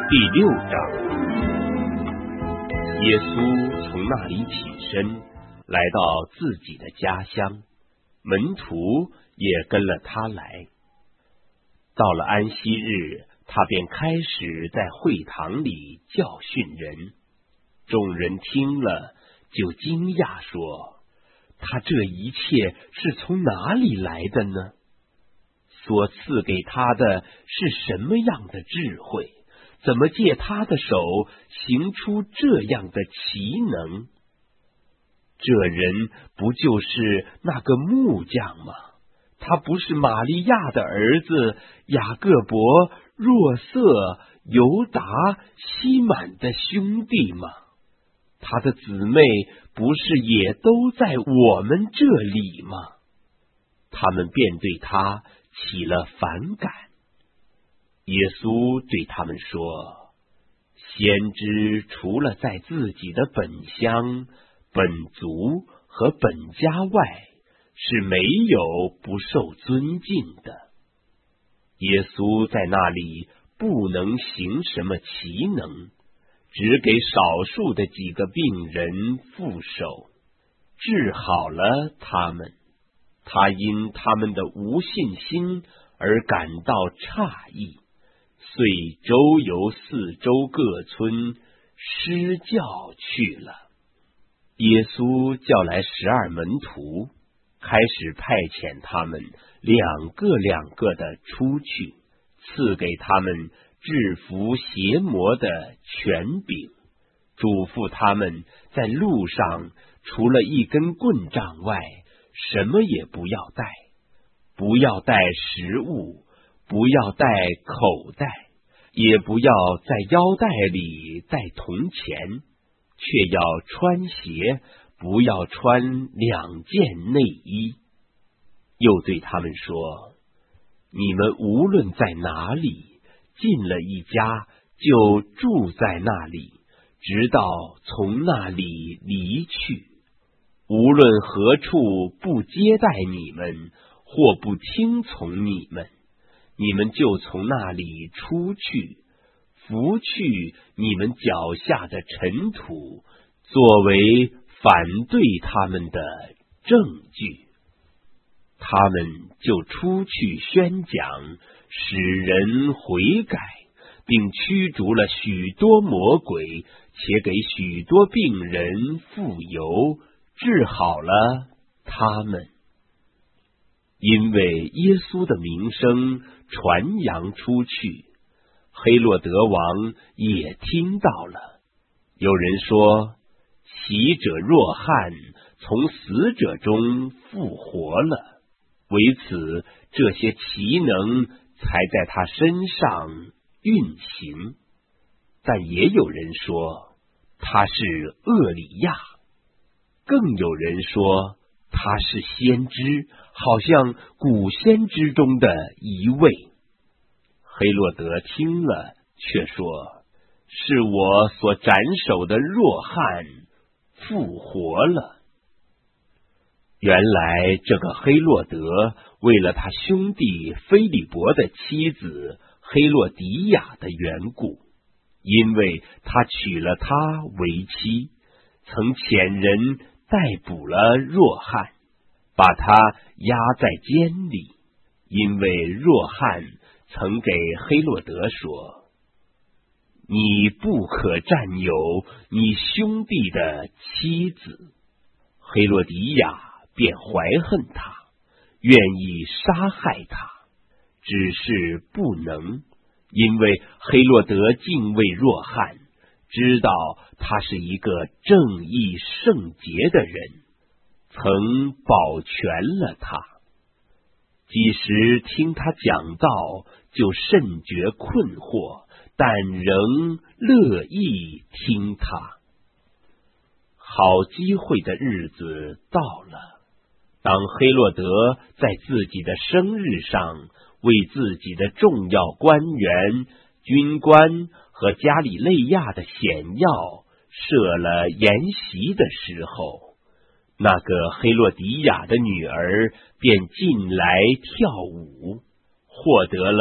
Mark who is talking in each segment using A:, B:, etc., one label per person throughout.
A: 第6章，耶稣从那里起身，来到自己的家乡，门徒也跟了他来。到了安息日，他便开始在会堂里教训人。众人听了，就惊讶说：他这一切是从哪里来的呢？所赐给他的是什么样的智慧？怎么借他的手行出这样的奇能？这人不就是那个木匠吗？他不是玛利亚的儿子雅各伯、若瑟、犹达、西满的兄弟吗？他的姊妹不是也都在我们这里吗？他们便对他起了反感。耶稣对他们说：先知除了在自己的本乡、本族和本家外，是没有不受尊敬的。耶稣在那里不能行什么奇能，只给少数的几个病人覆手，治好了他们。他因他们的无信心而感到诧异，遂周游四周各村，施教去了。耶稣叫来12门徒，开始派遣他们两个的出去，赐给他们制服邪魔的权柄，嘱咐他们在路上除了一根棍杖外，什么也不要带，不要带食物，不要带口袋，也不要在腰带里带铜钱，却要穿鞋，不要穿2件内衣。又对他们说：你们无论在哪里，进了一家，就住在那里，直到从那里离去。无论何处不接待你们，或不听从你们，你们就从那里出去，拂去你们脚下的尘土，作为反对他们的证据。他们就出去宣讲，使人悔改，并驱逐了许多魔鬼，且给许多病人复油，治好了他们。因为耶稣的名声传扬出去，黑落德王也听到了。有人说，洗者若翰从死者中复活了，为此这些奇能才在他身上运行。但也有人说，他是厄里亚，更有人说他是先知，好像古先知中的一位。黑落德听了，却说：是我所斩首的若翰复活了。原来这个黑落德为了他兄弟菲利伯的妻子黑落迪亚的缘故，因为他娶了她为妻，曾遣人逮捕了若翰，把他押在监里。因为若翰曾给黑落德说：你不可占有你兄弟的妻子。黑落迪亚便怀恨他，愿意杀害他，只是不能，因为黑落德敬畏若翰，知道他是一个正义圣洁的人，曾保全了他。即使听他讲道，就甚觉困惑，但仍乐意听他。好机会的日子到了，当黑落德在自己的生日上为自己的重要官员、军官和加里肋亚的显要设了筵席的时候，那个黑落迪亚的女儿便进来跳舞，获得了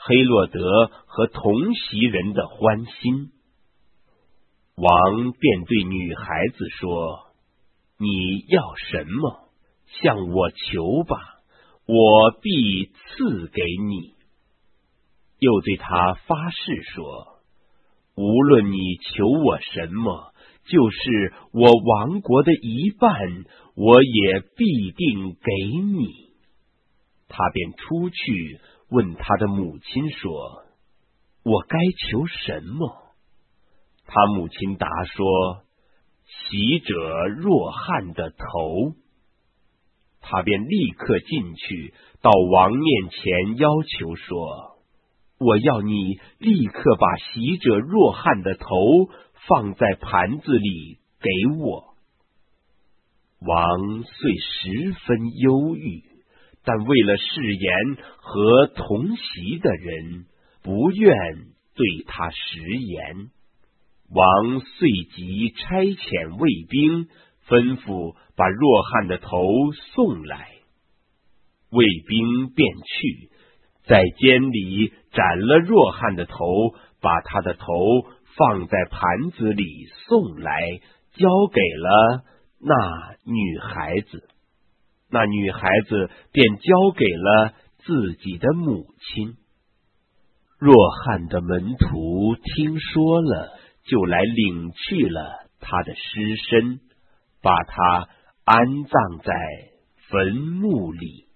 A: 黑落德和同席人的欢心。王便对女孩子说：你要什么，向我求吧，我必赐给你。又对他发誓说：无论你求我什么，就是我王国的一半，我也必定给你。他便出去问他的母亲说：我该求什么？他母亲答说：洗者若翰的头。他便立刻进去，到王面前要求说：我要你立刻把洗者若翰的头放在盘子里给我。王遂十分忧郁，但为了誓言和同席的人，不愿对他食言。王遂即差遣卫兵，吩咐把若翰的头送来。卫兵便去，在监里斩了若翰的头，把他的头放在盘子里送来，交给了那女孩子。那女孩子便交给了自己的母亲。若翰的门徒听说了，就来领去了他的尸身，把他安葬在坟墓里。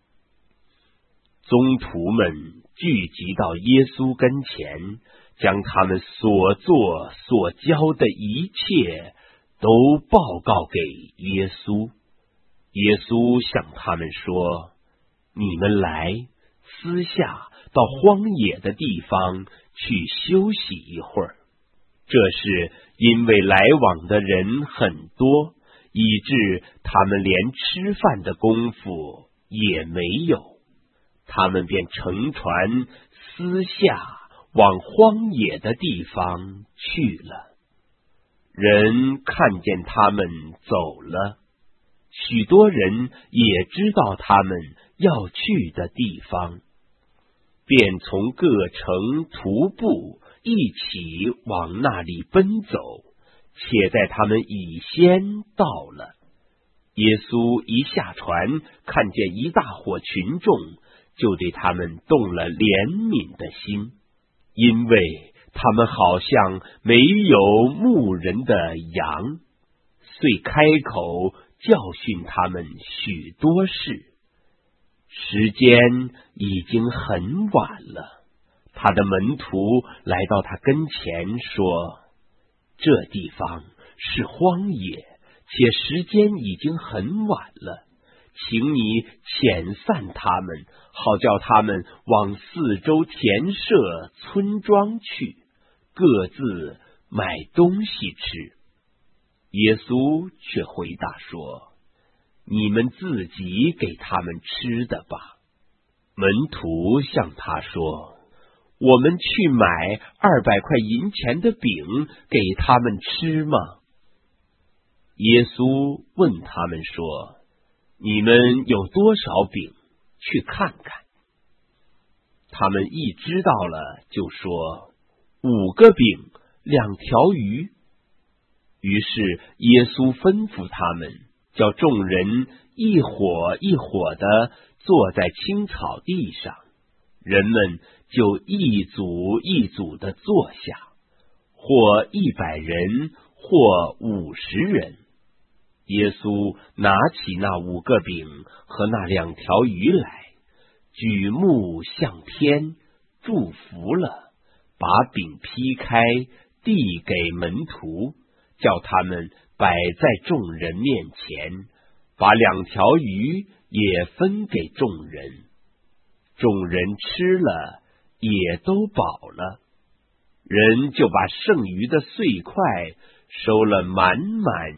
A: 宗徒们聚集到耶稣跟前，将他们所做所教的一切都报告给耶稣。耶稣向他们说：你们来，私下到荒野的地方去休息一会儿。这是因为来往的人很多，以致他们连吃饭的功夫也没有。他们便乘船私下往荒野的地方去了。人看见他们走了，许多人也知道他们要去的地方，便从各城徒步一起往那里奔走，且在他们以先到了。耶稣一下船，看见一大伙群众，就对他们动了怜悯的心，因为他们好像没有牧人的羊，遂开口教训他们许多事。时间已经很晚了，他的门徒来到他跟前说：这地方是荒野，且时间已经很晚了，请你遣散他们，好叫他们往四周田舍村庄去，各自买东西吃。耶稣却回答说：你们自己给他们吃的吧。门徒向他说：我们去买200块银钱的饼给他们吃吗？耶稣问他们说：你们有多少饼？去看看。他们一知道了，就说5个饼2条鱼。于是耶稣吩咐他们，叫众人一伙一伙的坐在青草地上，人们就一组一组的坐下，或100人，或50人。耶稣拿起那5个饼和那2条鱼来，举目向天，祝福了，把饼劈开，递给门徒，叫他们摆在众人面前，把2条鱼也分给众人。众人吃了，也都饱了。人就把剩余的碎块收了满满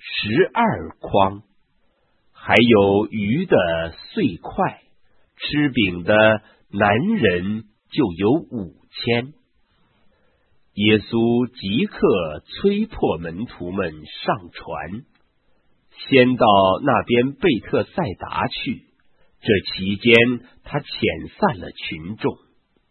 A: 12筐，还有鱼的碎块，吃饼的男人就有5000。耶稣即刻催迫门徒们上船，先到那边贝特赛达去。这期间他遣散了群众。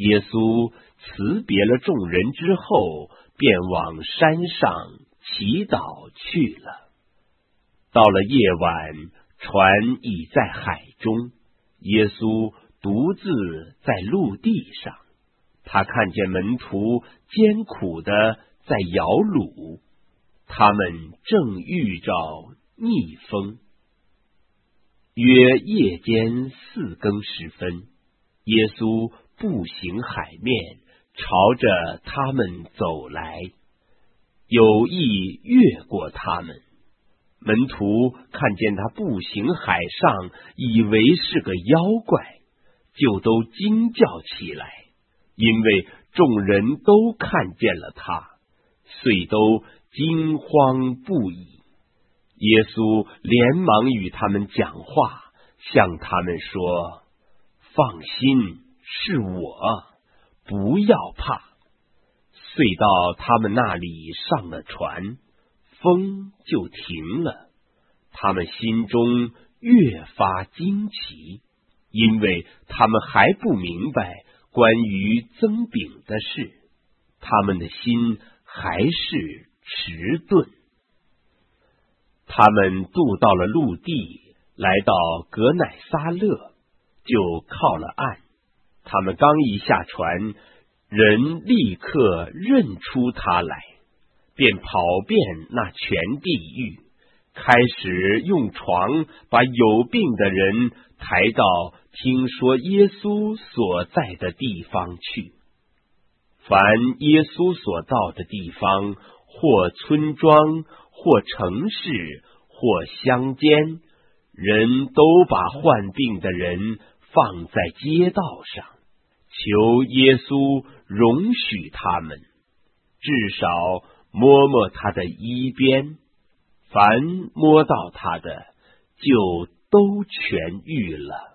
A: 耶稣辞别了众人之后，便往山上祈祷去了。到了夜晚，船已在海中，耶稣独自在陆地上。他看见门徒艰苦的在摇橹，他们正遇着逆风。约夜间4更时分，耶稣步行海面，朝着他们走来，有意越过他们。门徒看见他步行海上，以为是个妖怪，就都惊叫起来，因为众人都看见了他，遂都惊慌不已。耶稣连忙与他们讲话，向他们说：放心，是我，不要怕。遂到他们那里上了船，风就停了。他们心中越发惊奇，因为他们还不明白关于增饼的事，他们的心还是迟钝。他们渡到了陆地，来到革乃撒勒，就靠了岸。他们刚一下船，人立刻认出他来，便跑遍那全地域，开始用床把有病的人抬到听说耶稣所在的地方去。凡耶稣所到的地方，或村庄，或城市，或乡间，人都把患病的人放在街道上，求耶稣容许他们，至少摸摸他的衣边，凡摸到他的，就都痊愈了。